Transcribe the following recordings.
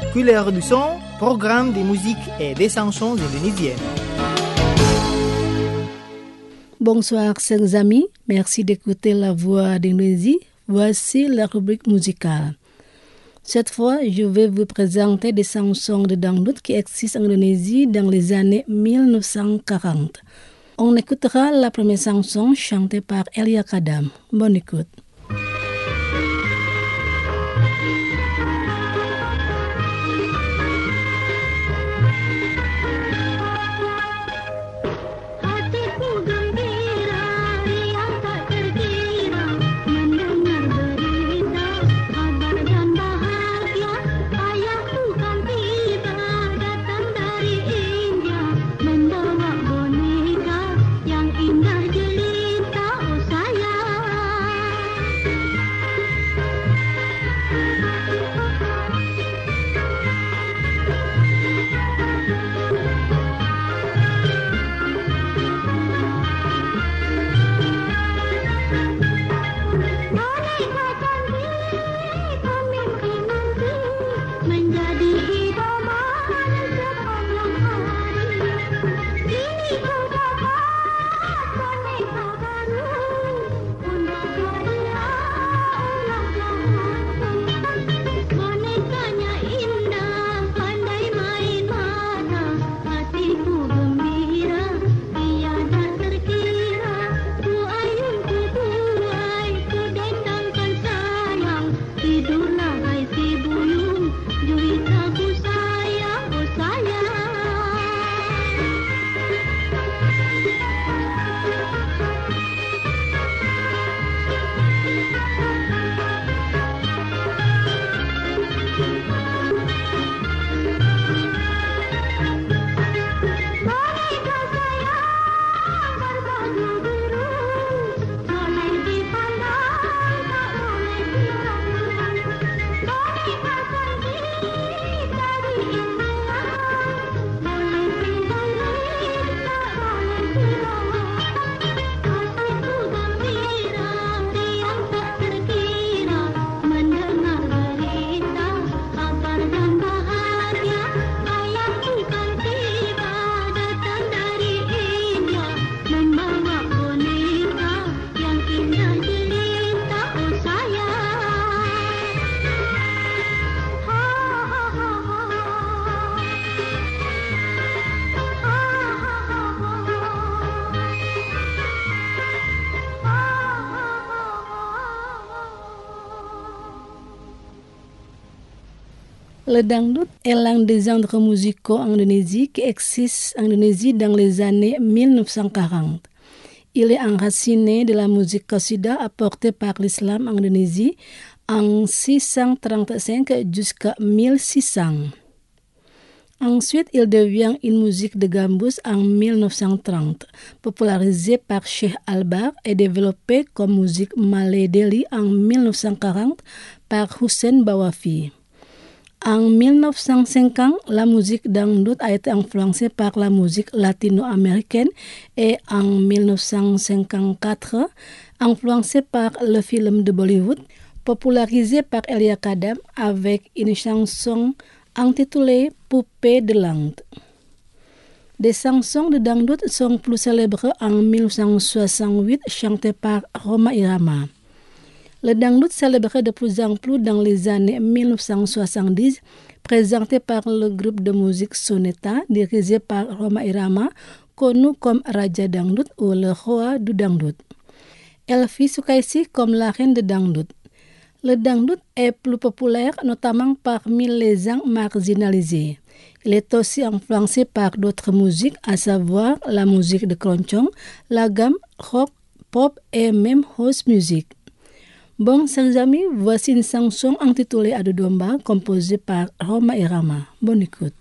Couleurs du son, programme des musiques et des chansons indonésiennes. Bonsoir chers amis, merci d'écouter la voix d'Indonésie. Voici la rubrique musicale. Cette fois, je vais vous présenter des chansons de dangdut qui existent en Indonésie dans les années 1940. On écoutera la première chanson chantée par Elia Kadam. Bonne écoute. Le dangdut est l'un des genres musicaux en Indonésie qui existe en Indonésie dans les années 1940. Il est enraciné de la musique qasida apportée par l'islam en Indonésie en 635 jusqu'à 1600. Ensuite, il devient une musique de gambus en 1930, popularisée par Sheikh Albar et développée comme musique Malay Delhi en 1940 par Hussein Bawafi. En 1950, la musique dangdut a été influencée par la musique latino-américaine et en 1954, influencée par le film de Bollywood, popularisé par Elia Kadam avec une chanson intitulée Poupée de l'Inde. Des chansons de dangdut sont plus célèbres en 1968, chantées par Rhoma Irama. Le dangdut célébré de plus en plus dans les années 1970, présenté par le groupe de musique Soneta, dirigé par Rhoma Irama, connu comme Raja Dangdut ou le roi du dangdut. Elvi Sukaisi comme la reine de dangdut. Le dangdut est plus populaire, notamment parmi les gens marginalisés. Il est aussi influencé par d'autres musiques, à savoir la musique de keroncong, la gamme rock, pop et même house music. Bon, chers amis, voici une chanson intitulée Adu Domba, composée par Rhoma Irama. Bonne écoute.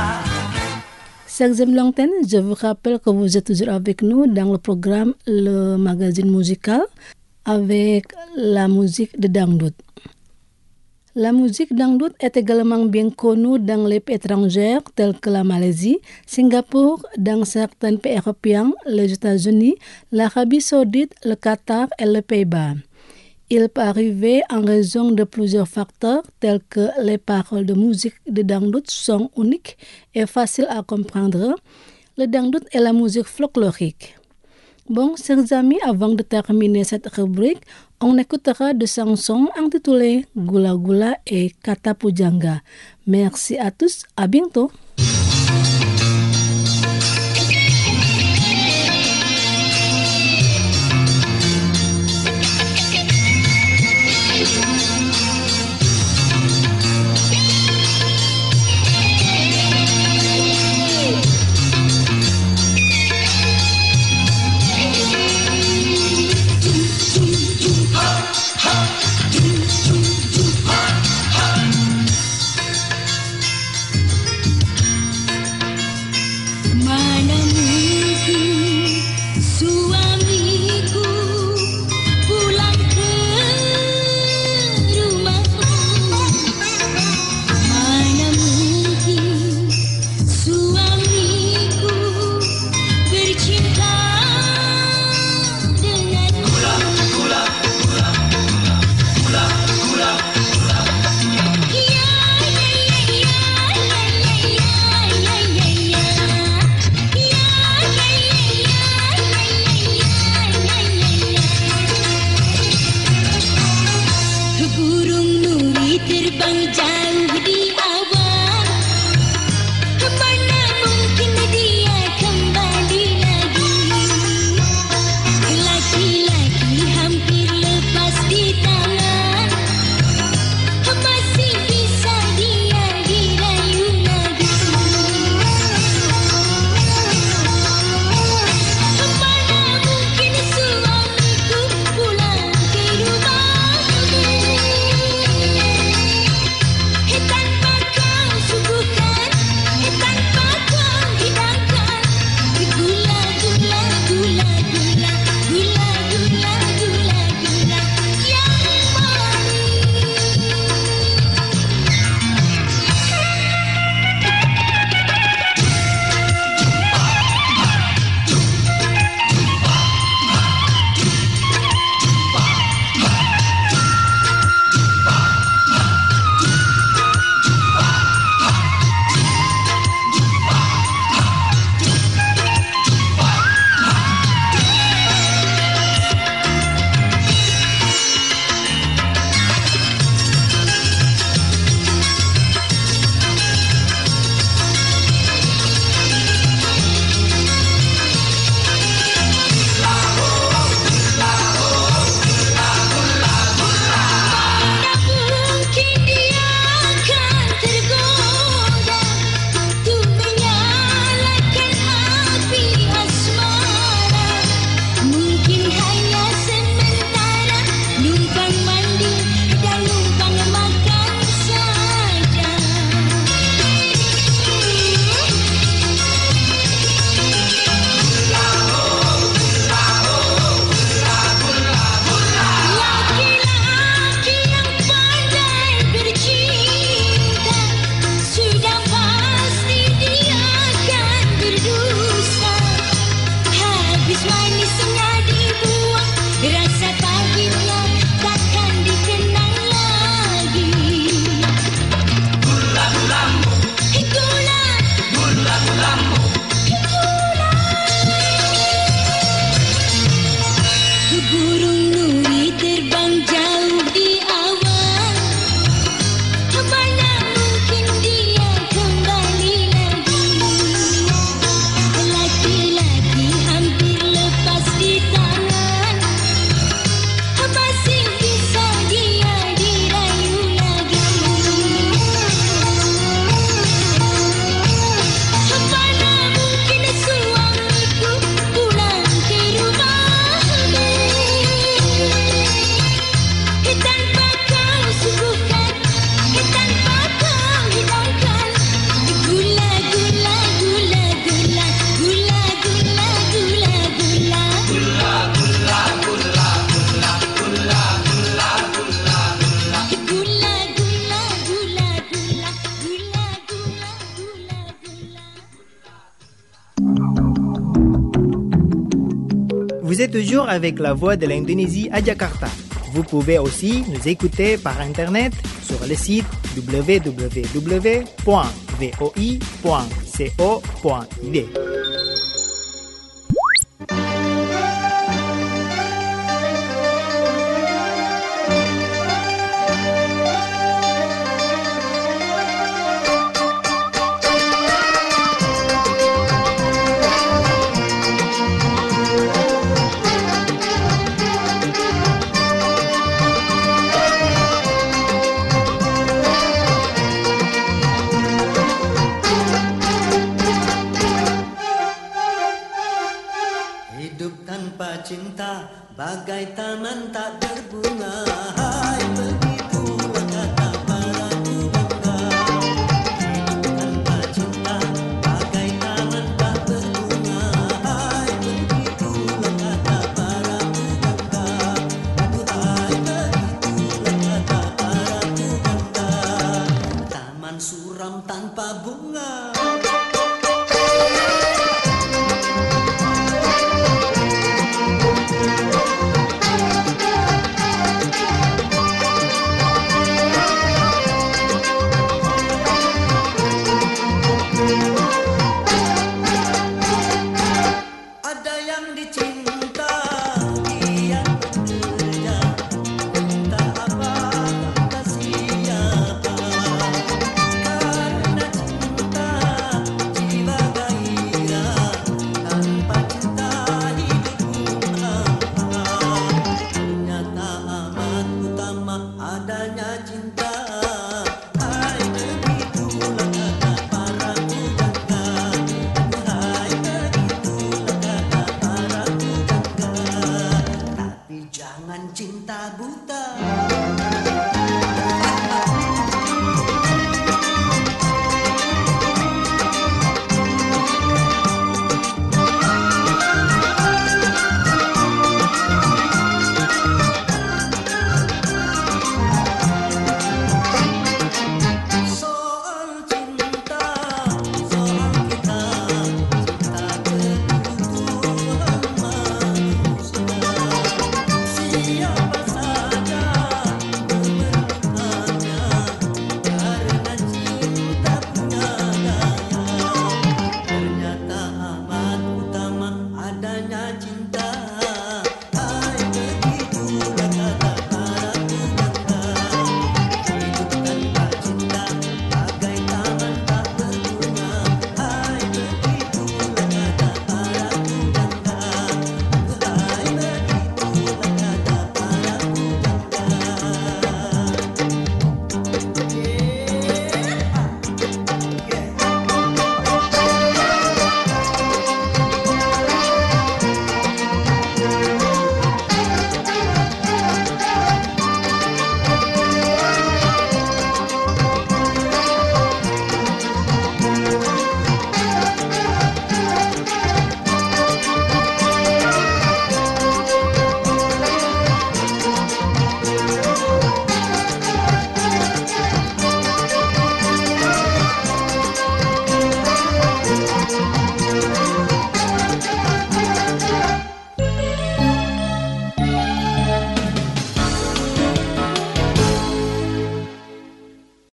Chers amis l'antenne, je vous rappelle que vous êtes toujours avec nous dans le programme Le Magazine Musical avec la musique de Dangdut. La musique dangdut est également bien connue dans les pays étrangers tels que la Malaisie, Singapour, dans certains pays européens, les États-Unis, l'Arabie Saoudite, le Qatar et les Pays-Bas. Il peut arriver en raison de plusieurs facteurs tels que les paroles de musique de dangdut sont uniques et faciles à comprendre. Le dangdut est la musique folklorique. Bon, chers amis, avant de terminer cette rubrique, on écoutera des chansons intitulées Gula Gula et Kata Pujangga. Merci à tous, à bientôt. Vous êtes toujours avec la voix de l'Indonésie à Jakarta. Vous pouvez aussi nous écouter par Internet sur le site www.voi.co.id. Hidup tanpa cinta bagai taman tak berbunga. Hai